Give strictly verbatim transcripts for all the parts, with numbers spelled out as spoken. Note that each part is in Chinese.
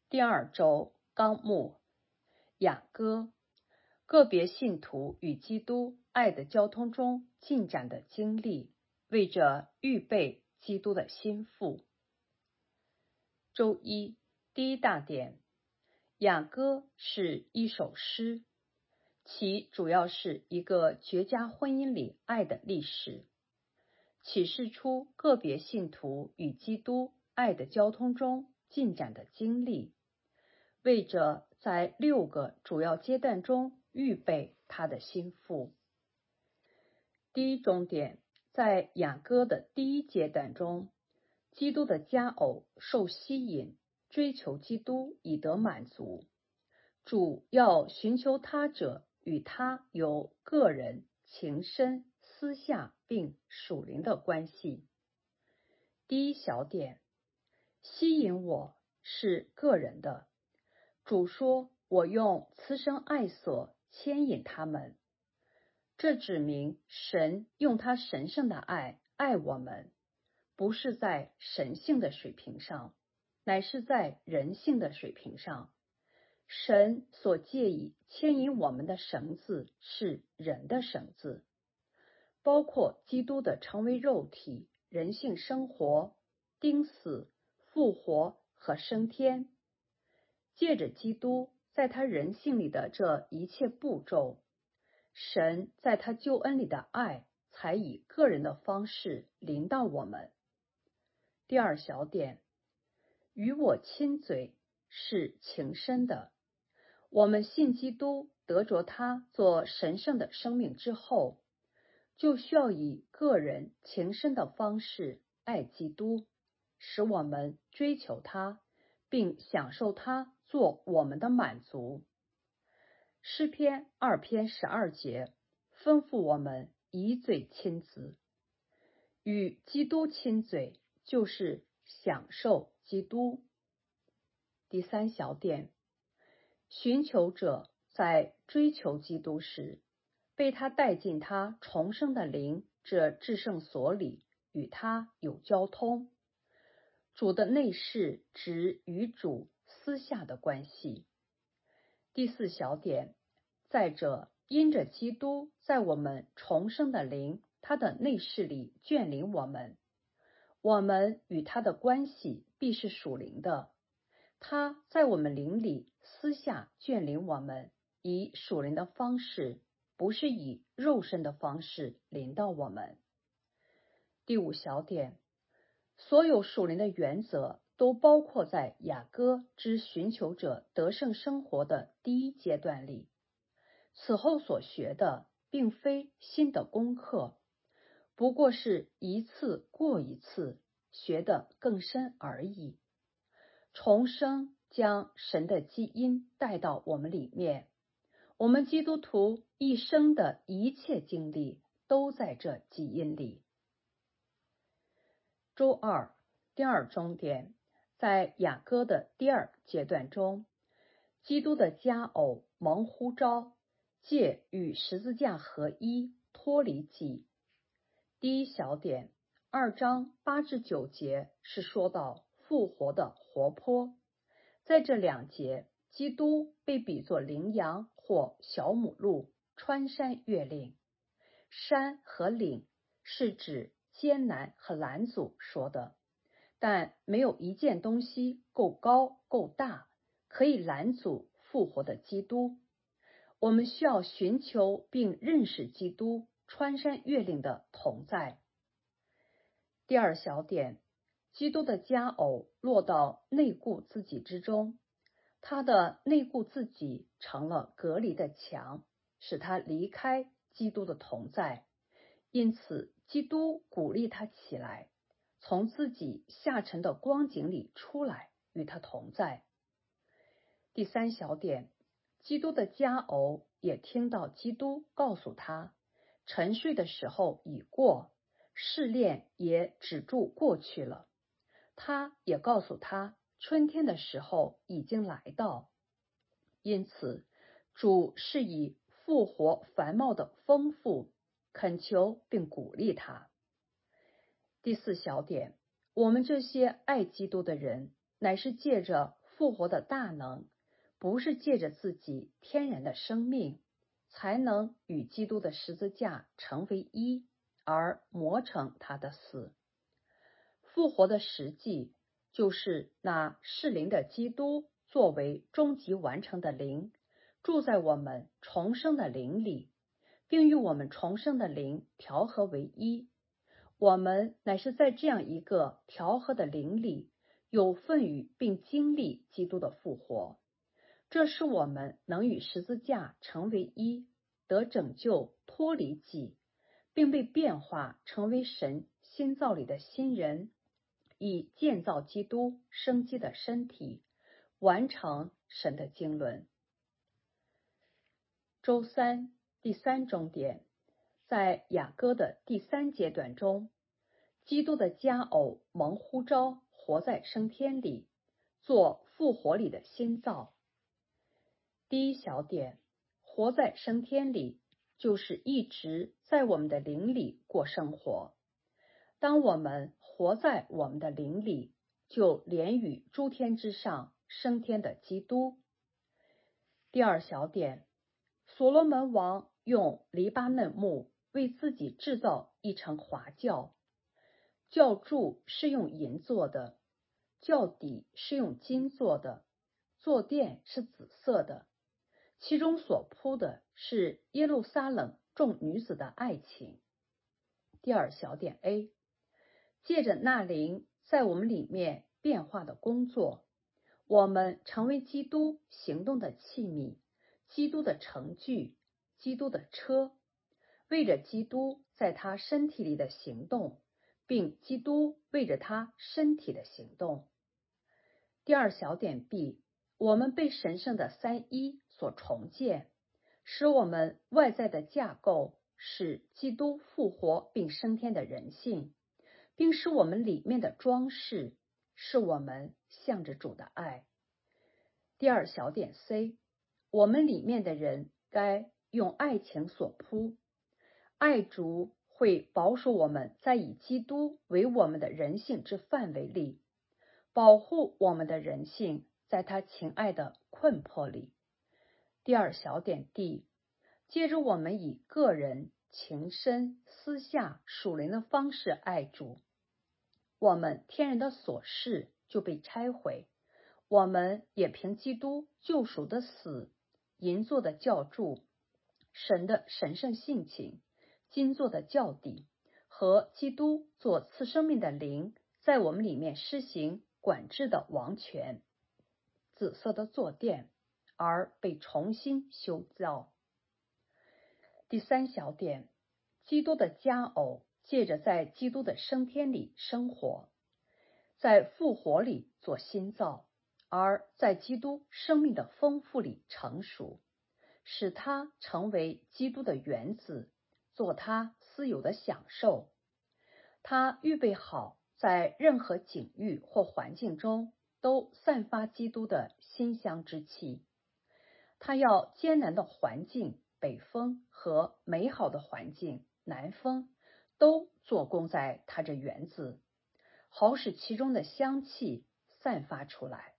第二周纲目雅歌，个别信徒与基督爱的交通中进展的经历，为着预备基督的心腹。周一第一大点，雅歌是一首诗，其主要是一个绝佳婚姻里爱的历史，启示出个别信徒与基督爱的交通中进展的经历，为着在六个主要阶段中预备他的心腹。第一重点，在雅歌的第一阶段中，基督的佳偶受吸引，追求基督以得满足，主要寻求他者与他有个人、情深、私下并属灵的关系。第一小点，吸引我是个人的，主说我用慈生爱所牵引他们，这指明神用他神圣的爱爱我们，不是在神性的水平上，乃是在人性的水平上。神所借以牵引我们的绳子是人的绳子，包括基督的成为肉体、人性生活、钉死、复活和升天。借着基督在他人性里的这一切步骤，神在他救恩里的爱才以个人的方式临到我们。第二小点，与我亲嘴是情深的。我们信基督得着他做神圣的生命之后，就需要以个人情深的方式爱基督，使我们追求他，并享受他做我们的满足。诗篇二篇十二节吩咐我们以嘴亲子，与基督亲嘴就是享受基督。第三小点，寻求者在追求基督时，被他带进他重生的灵这至圣所里，与他有交通。主的内室指与主私下的关系。第四小点，再者，因着基督在我们重生的灵他的内室里眷临我们，我们与他的关系必是属灵的。他在我们灵里私下眷临我们，以属灵的方式，不是以肉身的方式临到我们。第五小点，所有属灵的原则都包括在雅歌之寻求者得胜生活的第一阶段里，此后所学的并非新的功课，不过是一次过一次学得更深而已。重生将神的基因带到我们里面，我们基督徒一生的一切经历都在这基因里。周二第二重点，在雅歌的第二阶段中，基督的佳偶蒙呼召，借与十字架合一，脱离己。第一小点，二章八至九节是说到复活的活泼。在这两节，基督被比作羚羊或小母鹿，穿山越岭。山和岭是指艰难和拦阻说的，但没有一件东西够高够大，可以拦阻复活的基督。我们需要寻求并认识基督穿山越岭的同在。第二小点，基督的佳偶落到内顾自己之中，他的内顾自己成了隔离的墙，使他离开基督的同在，因此基督鼓励他起来，从自己下沉的光景里出来，与他同在。第三小点，基督的佳偶也听到基督告诉他，沉睡的时候已过，试炼也止住过去了。他也告诉他，春天的时候已经来到。因此，主是以复活繁茂的丰富恳求并鼓励他。第四小点，我们这些爱基督的人，乃是借着复活的大能，不是借着自己天然的生命，才能与基督的十字架成为一，而磨成他的死。复活的实际，就是那是灵的基督作为终极完成的灵，住在我们重生的灵里，并与我们重生的灵调和为一。我们乃是在这样一个调和的灵里，有份于并经历基督的复活。这使我们能与十字架成为一，得拯救，脱离己，并被变化成为神新造里的新人，以建造基督生机的身体，完成神的经纶。周三，第三终点，在雅歌的第三阶段中，基督的佳偶蒙呼召活在升天里，做复活里的新造。第一小点，活在升天里，就是一直在我们的灵里过生活。当我们活在我们的灵里，就连于诸天之上升天的基督。第二小点，所罗门王用黎巴嫩木为自己制造一乘华轿，轿柱是用银做的，轿底是用金做的，坐垫是紫色的，其中所铺的是耶路撒冷众女子的爱情。第二小点 A， 借着那灵在我们里面变化的工作，我们成为基督行动的器皿，基督的程序，基督的车，为着基督在他身体里的行动，并基督为着他身体的行动。第二小点 B， 我们被神圣的三一所重建，使我们外在的架构是基督复活并升天的人性，并使我们里面的装饰是我们向着主的爱。第二小点 C， 我们里面的人该用爱情所铺，爱主会保守我们在以基督为我们的人性之范围里，保护我们的人性在他情爱的困迫里。第二小点 D， 借着我们以个人、情深、私下、属灵的方式爱主，我们天然的琐事就被拆毁，我们也凭基督救赎的死，银座的教柱，神的神圣性情，金座的教底，和基督做赐生命的灵在我们里面施行管制的王权，紫色的坐垫，而被重新修造。第三小点，基督的佳偶借着在基督的升天里生活，在复活里做新造，而在基督生命的丰富里成熟，使他成为基督的原子，做他私有的享受。他预备好在任何境遇或环境中都散发基督的馨香之气。他要艰难的环境，北风，和美好的环境，南风，都做工在他这园子，好使其中的香气散发出来。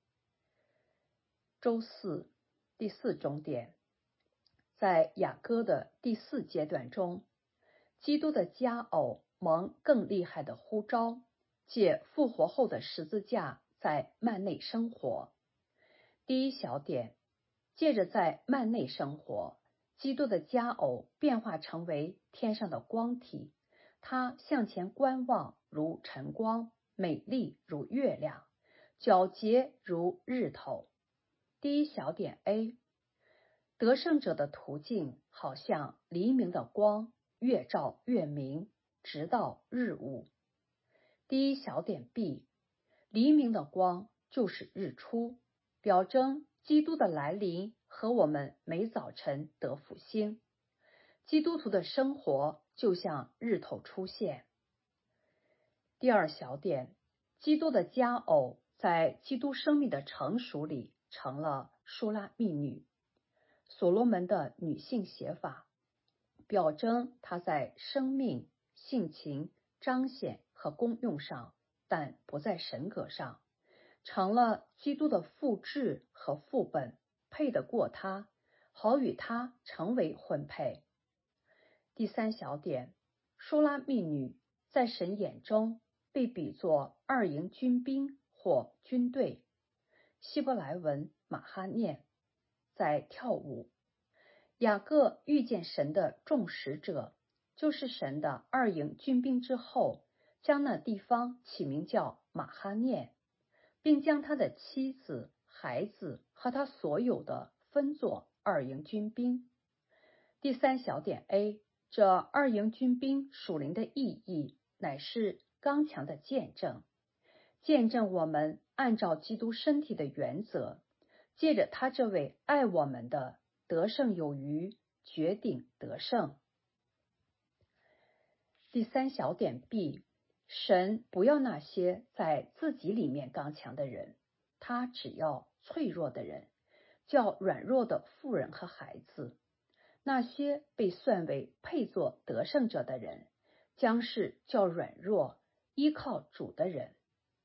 周四，第四终点，在雅歌的第四阶段中，基督的佳偶蒙更厉害的呼召，借复活后的十字架在幔内生活。第一小点，借着在幔内生活，基督的佳偶变化成为天上的光体，他向前观望如晨光，美丽如月亮，皎洁如日头。第一小点 A， 得胜者的途径好像黎明的光，越照越明，直到日午。第一小点 B， 黎明的光就是日出，表征基督的来临和我们每早晨得复兴。基督徒的生活就像日头出现。第二小点，基督的佳偶在基督生命的成熟里成了书拉密女，所罗门的女性写法，表征她在生命、性情、彰显和功用上，但不在神格上， 成了基督的复制和副本，配得过他，好与他成为婚配。第三小点，舒拉密女在神眼中被比作二营军兵或军队，希伯来文马哈念，在跳舞。雅各遇见神的众使者，就是神的二营军兵之后，将那地方起名叫马哈念，并将他的妻子、孩子和他所有的分作二营军兵。第三小点 A， 这二营军兵属灵的意义乃是刚强的见证，见证我们按照基督身体的原则，借着他这位爱我们的得胜有余，绝顶得胜。第三小点 B， 神不要那些在自己里面刚强的人，他只要脆弱的人，叫软弱的妇人和孩子。那些被算为配作得胜者的人，将是较软弱依靠主的人。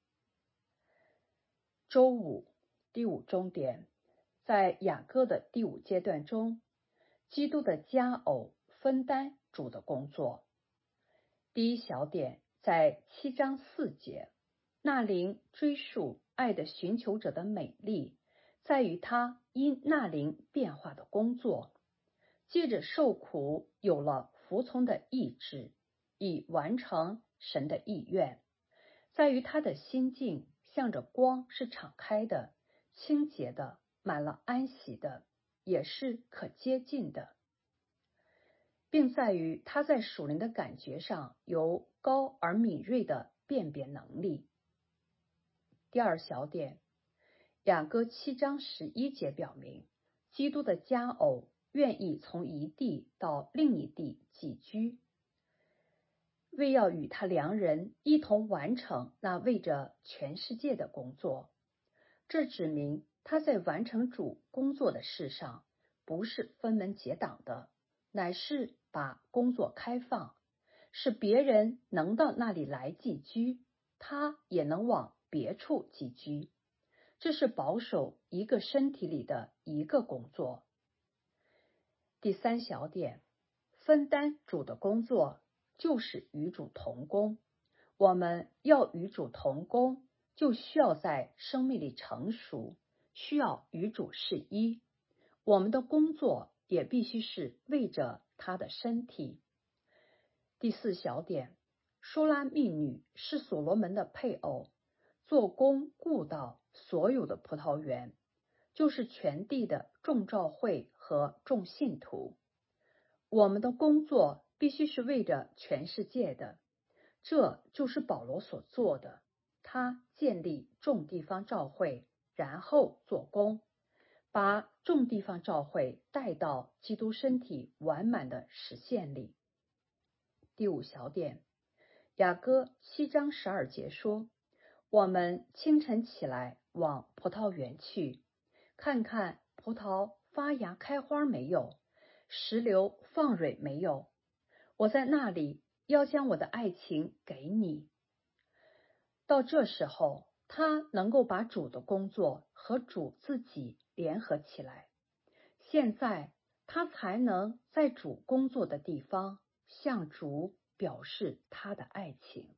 周五，第五终点，在雅各的第五阶段中，基督的佳偶分担主的工作。第一小点，在七章四节，那灵追溯爱的寻求者的美丽，在于他因那灵变化的工作，借着受苦有了服从的意志，以完成神的意愿，在于他的心境向着光是敞开的、清洁的、满了安息的，也是可接近的，并在于他在属灵的感觉上有高而敏锐的辨别能力。第二小点，雅歌七章十一节表明，基督的佳偶愿意从一地到另一地寄居，为要与他良人一同完成那为着全世界的工作。这指明他在完成主工作的事上不是分门结党的，乃是把工作开放，使别人能到那里来寄居，他也能往别处寄居。这是保守一个身体里的一个工作。第三小点，分担主的工作就是与主同工。我们要与主同工，就需要在生命里成熟，需要与主是一。我们的工作也必须是为着他的身体。第四小点，舒拉密女是所罗门的配偶，做工顾到所有的葡萄园，就是全地的众召会和众信徒。我们的工作必须是为着全世界的，这就是保罗所做的。他建立众地方召会，然后做工，把众地方召会带到基督身体完满的实现里。第五小点，雅歌七章十二节说，我们清晨起来往葡萄园去，看看葡萄发芽开花没有，石榴放蕊没有，我在那里要将我的爱情给你。到这时候，他能够把主的工作和主自己联合起来，现在他才能在主工作的地方向主表示他的爱情。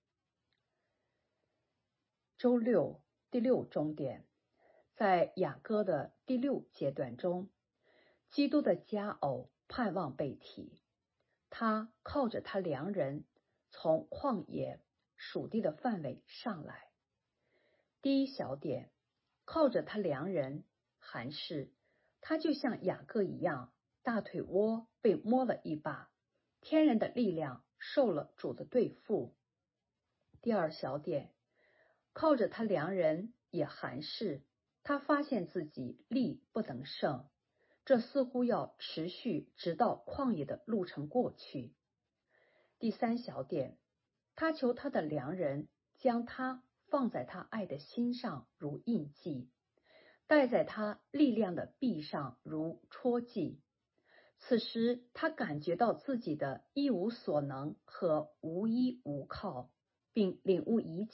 周六，第六终点，在雅歌的第六阶段中，基督的佳偶盼望被提，他靠着他良人从旷野属地的范围上来。第一小点，靠着他良人，含是他就像雅各一样，大腿窝被摸了一把，天然的力量受了主的对付。第二小点，靠着他良人也含是他发现自己力不能胜，这似乎要持续直到旷野的路程过去。第三小点，他求他的良人将他放在他爱的心上如印记，戴在他力量的臂上如戳记。此时他感觉到自己的一无所能和无依无靠，并领悟一切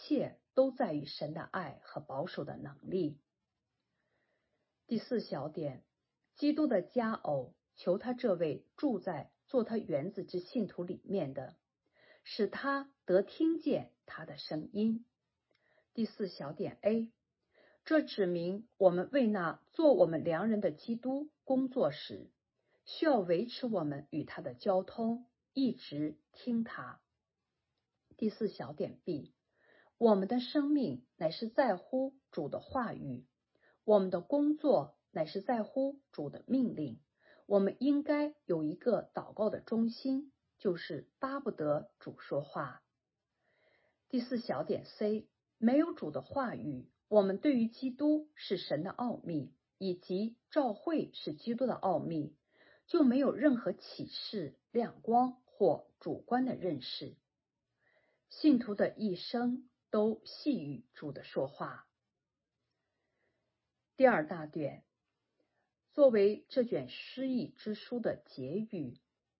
都在于神的爱和保守的能力。第四小点，基督的佳偶，求他这位住在做他园子之信徒里面的，使他得听见他的声音。第四小点 A， 这指明我们为那做我们良人的基督工作时，需要维持我们与他的交通，一直听他。第四小点 B， 我们的生命乃是在乎主的话语，我们的工作乃是在乎主的命令。我们应该有一个祷告的中心，就是巴不得主说话。第四小点 C， 没有主的话语，我们对于基督是神的奥秘，以及教会是基督的奥秘，就没有任何启示、亮光或主观的认识。信徒的一生都系于主的说话。第二大点，作为这卷诗意之书的结语。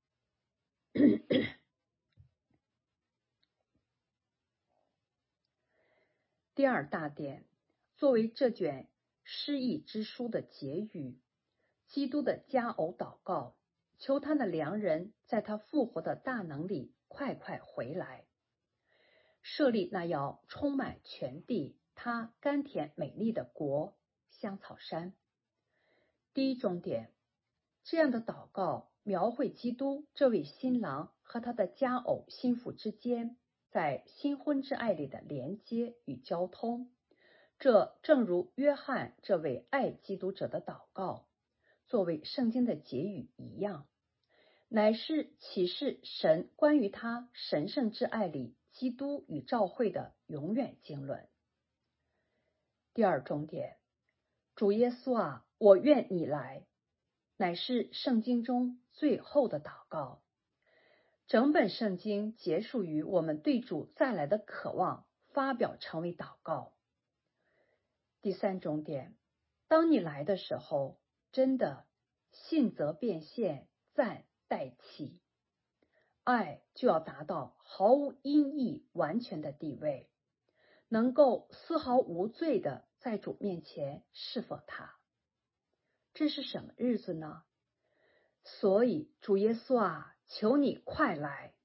第二大点，作为这卷诗意之书的结语，基督的佳偶祷告，求他的良人在他复活的大能里快快回来，设立那要充满全地他甘甜美丽的国香草山。第一重点，这样的祷告描绘基督这位新郎和他的佳偶新妇之间在新婚之爱里的连接与交通。这正如约翰这位爱基督者的祷告，作为圣经的结语一样，乃是启示神关于他神圣之爱里基督与教会的永远经纶。第二重点，主耶稣啊，我愿你来，乃是圣经中最后的祷告。整本圣经结束于我们对主再来的渴望发表成为祷告。第三重点，当你来的时候，真的信则变现，赞代起，爱就要达到毫无阴翳完全的地位，能够丝毫无罪的在主面前侍奉他。这是什么日子呢？所以主耶稣啊，求你快来，